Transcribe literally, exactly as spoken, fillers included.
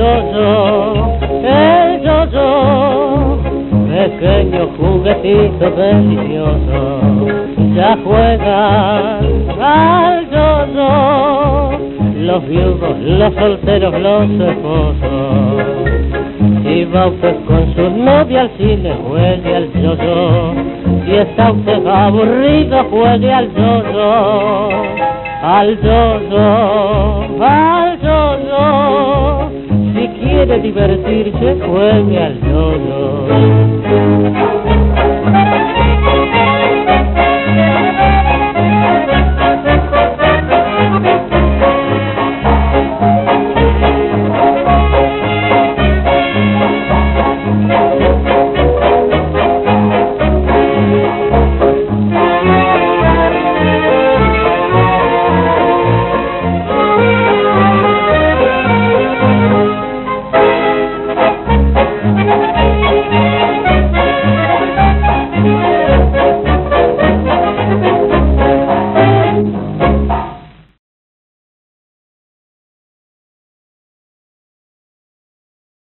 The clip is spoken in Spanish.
yo-yo, el yo-yo, pequeño juguetito delicioso, ya juegan al yo-yo, los viudos, los solteros, los esposos. Si va usted con su novia al cine, juegue al yo-yo. Si está usted aburrido, juegue al yo-yo. Al yo-yo, al yo-yo. Si quiere divertirse, juegue al yo-yo.